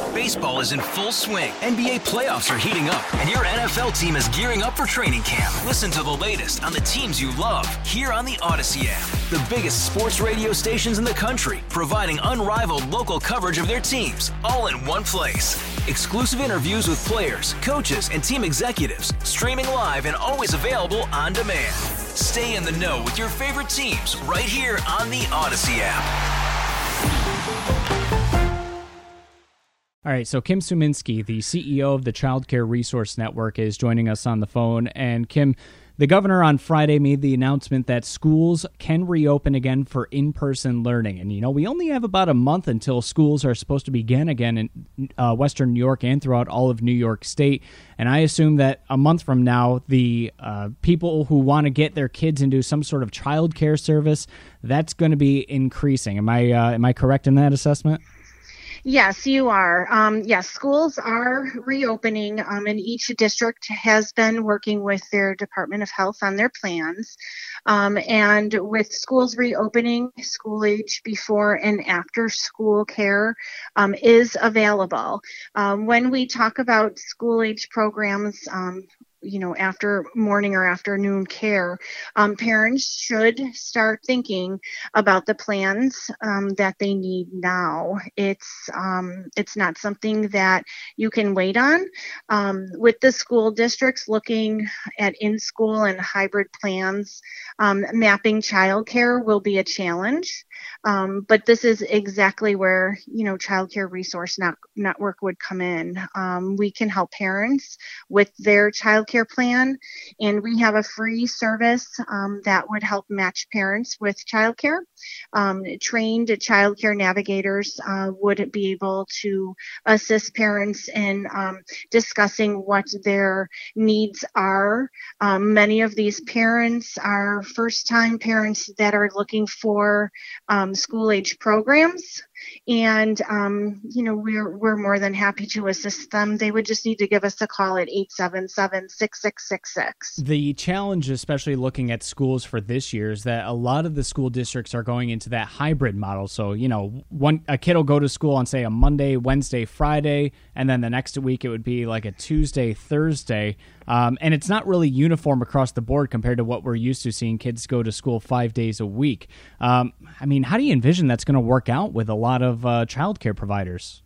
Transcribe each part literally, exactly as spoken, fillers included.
Baseball is in full swing. N B A playoffs are heating up, and your N F L team is gearing up for training camp. Listen to the latest on the teams you love here on the Odyssey app. The biggest sports radio stations in the country, providing unrivaled local coverage of their teams, all in one place. Exclusive interviews with players, coaches, and team executives, streaming live and always available on demand. Stay in the know with your favorite teams right here on the Odyssey app. All right, so Kim Suminski, the C E O of the Child Care Resource Network, is joining us on the phone. And Kim, the governor on Friday made the announcement that schools can reopen again for in-person learning. And, you know, we only have about a month until schools are supposed to begin again in uh, Western New York and throughout all of New York State. And I assume that a month from now, the uh, people who want to get their kids into some sort of child care service, that's going to be increasing. Am I, uh, am I correct in that assessment? Yes, you are. Um, yes, schools are reopening, um, and each district has been working with their Department of Health on their plans. Um, and with schools reopening, school age before and after school care um, is available. Um, when we talk about school age programs, um, you know, after morning or afternoon care, um, parents should start thinking about the plans um, that they need now. It's um, it's not something that you can wait on. Um, with the school districts looking at in-school and hybrid plans, um, mapping childcare will be a challenge. Um, but this is exactly where, you know, Child Care Resource Net- Network would come in. Um, we can help parents with their child care plan, and we have a free service um, that would help match parents with childcare. Um, trained childcare navigators uh, would be able to assist parents in um, discussing what their needs are. Um, many of these parents are first-time parents that are looking for um, school-age programs. And, um, you know, we're we're more than happy to assist them. They would just need to give us a call at eight seven seven, six six six six. The challenge, especially looking at schools for this year, is that a lot of the school districts are going into that hybrid model. So, you know, one a kid will go to school on, say, a Monday, Wednesday, Friday, and then the next week it would be like a Tuesday, Thursday. Um, and it's not really uniform across the board compared to what we're used to seeing kids go to school five days a week. Um, I mean, how do you envision that's going to work out with a lot of uh, childcare providers?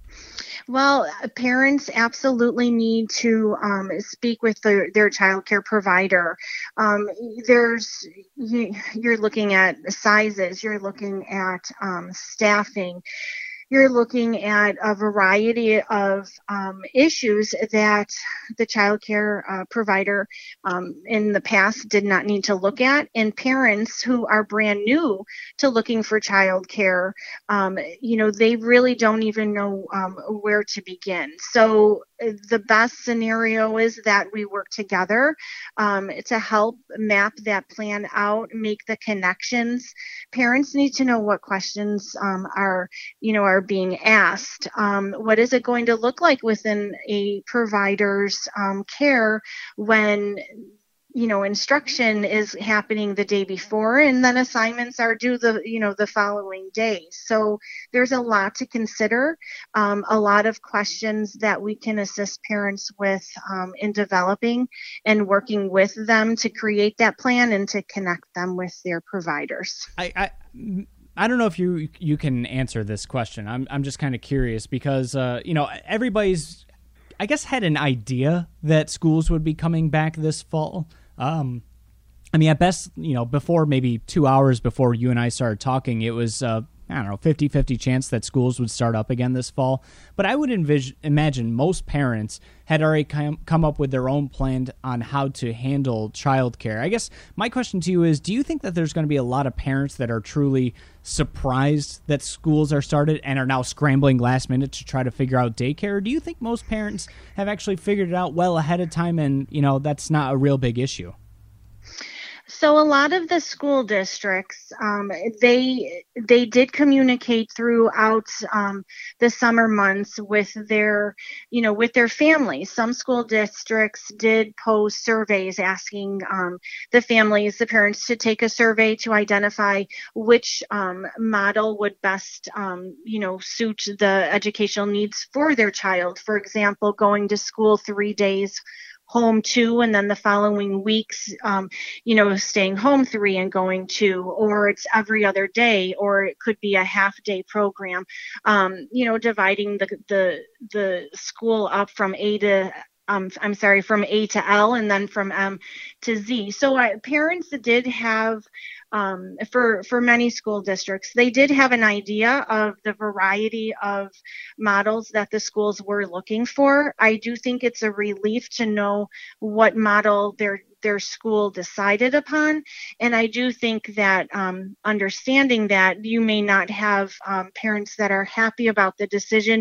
Well, parents absolutely need to um, speak with their, their child care provider. Um, there's you, you're looking at sizes, you're looking at um, staffing. You're looking at a variety of um, issues that the child care uh, provider um, in the past did not need to look at, and parents who are brand new to looking for child care, um, you know, they really don't even know um, where to begin. So the best scenario is that we work together um, to help map that plan out, make the connections. Parents need to know what questions um, are, you know, are being asked. Um, what is it going to look like within a provider's um, care when, you know, instruction is happening the day before and then assignments are due the, you know, the following day. So there's a lot to consider, um, a lot of questions that we can assist parents with um, in developing and working with them to create that plan and to connect them with their providers. I, I... I don't know if you you can answer this question. I'm I'm just kind of curious because uh, you know, everybody's, I guess, had an idea that schools would be coming back this fall. Um, I mean, at best, you know, before maybe two hours before you and I started talking, it was uh, I don't know, fifty-fifty chance that schools would start up again this fall. But I would envision, imagine most parents had already come, come up with their own plan on how to handle childcare. I guess my question to you is, do you think that there's going to be a lot of parents that are truly surprised that schools are started and are now scrambling last minute to try to figure out daycare? Or do you think most parents have actually figured it out well ahead of time and, you know, that's not a real big issue? So a lot of the school districts, um, they they did communicate throughout um, the summer months with their, you know, with their families. Some school districts did post surveys asking um, the families, the parents, to take a survey to identify which um, model would best, um, you know, suit the educational needs for their child. For example, going to school three days home two, and then the following weeks, um, you know, staying home three and going two, or it's every other day, or it could be a half day program, um, you know, dividing the, the, the school up from A to Um, I'm sorry, from A to L, and then from M to Z. So uh, parents did have, um, for for many school districts, they did have an idea of the variety of models that the schools were looking for. I do think it's a relief to know what model their their school decided upon, and I do think that um, understanding that you may not have um, parents that are happy about the decision,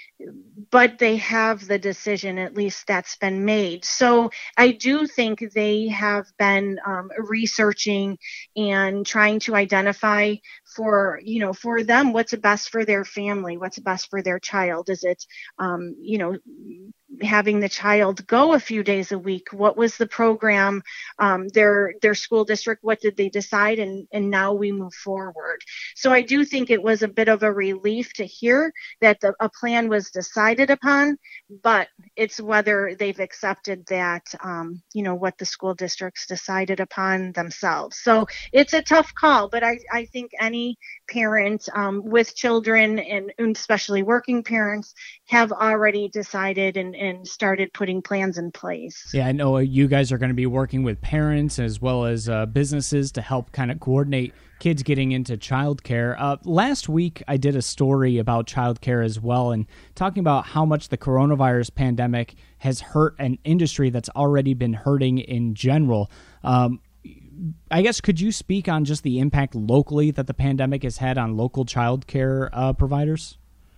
but they have the decision, at least that's been made. So I do think they have been um, researching and trying to identify for, you know, for them, what's best for their family, what's best for their child. Is it, um, you know, having the child go a few days a week? What was the program, um, their their school district, what did they decide? And, and now we move forward. So I do think it was a bit of a relief to hear that the, a plan was decided upon, but it's whether they've accepted that, um, you know, what the school districts decided upon themselves. So it's a tough call, but I, I think any parent um, with children, and, and especially working parents, have already decided and, and started putting plans in place. Yeah, I know you guys are going to be working with parents as well as uh, businesses to help kind of coordinate kids getting into childcare. Uh, last week, I did a story about childcare as well, and talking about how much the coronavirus pandemic has hurt an industry that's already been hurting in general. Um, I guess, could you speak on just the impact locally that the pandemic has had on local childcare uh, providers?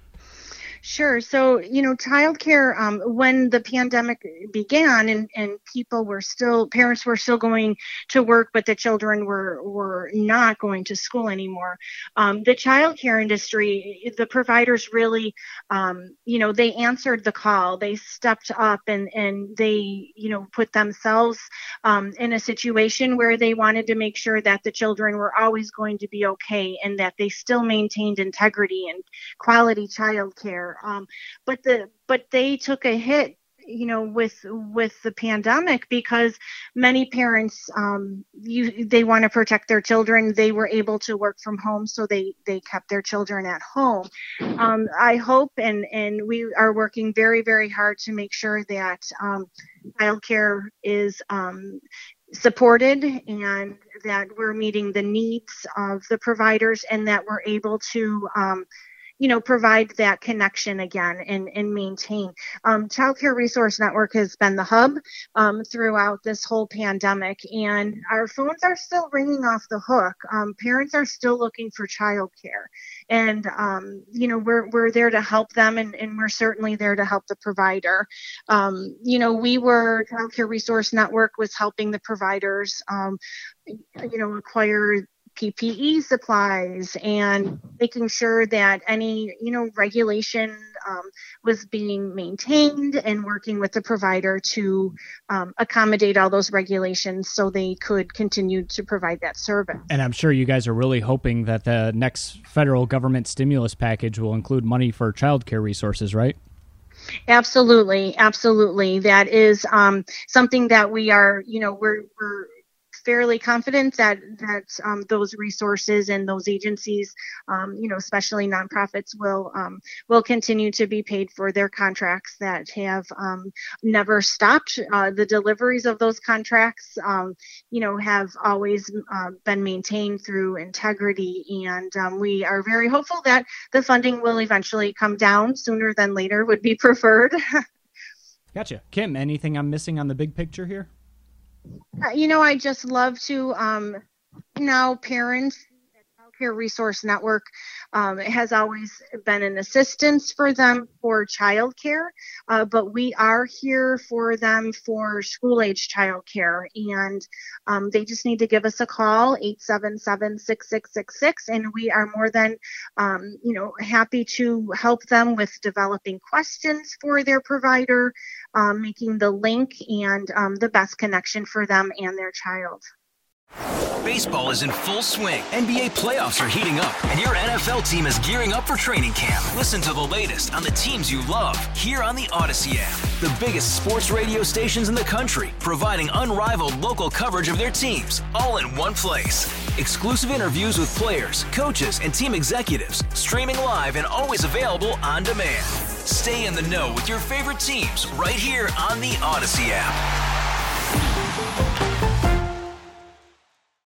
Sure. So, you know, childcare, um, when the pandemic began and, and people were still, parents were still going to work, but the children were, were not going to school anymore. Um, the childcare industry, the providers really, um, you know, they answered the call. They stepped up and, and they, you know, put themselves um, in a situation where they wanted to make sure that the children were always going to be okay and that they still maintained integrity and quality childcare. Um, but the but they took a hit, you know, with with the pandemic, because many parents, um, you they want to protect their children. They were able to work from home, so they they kept their children at home. Um, I hope, and and we are working very very hard to make sure that um, childcare is um, supported and that we're meeting the needs of the providers, and that we're able to um, you know, provide that connection again and, and maintain. Um, Child Care Resource Network has been the hub um, throughout this whole pandemic, and our phones are still ringing off the hook. Um, parents are still looking for childcare, and um, you know, we're we're there to help them, and, and we're certainly there to help the provider. Um, you know, we were Child Care Resource Network was helping the providers, um, you know, acquire P P E supplies and making sure that any, you know, regulation um, was being maintained, and working with the provider to um, accommodate all those regulations so they could continue to provide that service. And I'm sure you guys are really hoping that the next federal government stimulus package will include money for childcare resources, right? Absolutely. Absolutely. That is um, something that we are, you know, we're, we're, fairly confident that that um, those resources and those agencies, um, you know, especially nonprofits, will um, will continue to be paid for their contracts that have um, never stopped. Uh, the deliveries of those contracts, um, you know, have always uh, been maintained through integrity, and um, we are very hopeful that the funding will eventually come down sooner than later. Would be preferred. Gotcha. Kim, anything I'm missing on the big picture here? You know, I just love to um, now parents at Child Care Resource Network um, has always been an assistance for them for childcare, uh, but we are here for them for school-age childcare, and um, they just need to give us a call, eight seven seven, six six six six, and we are more than um, you know happy to help them with developing questions for their provider, um, making the link and um, the best connection for them and their child. Baseball is in full swing. N B A playoffs are heating up, and your N F L team is gearing up for training camp. Listen to the latest on the teams you love here on the Odyssey app. The biggest sports radio stations in the country, providing unrivaled local coverage of their teams, all in one place. Exclusive interviews with players, coaches, and team executives, streaming live and always available on demand. Stay in the know with your favorite teams right here on the Odyssey app.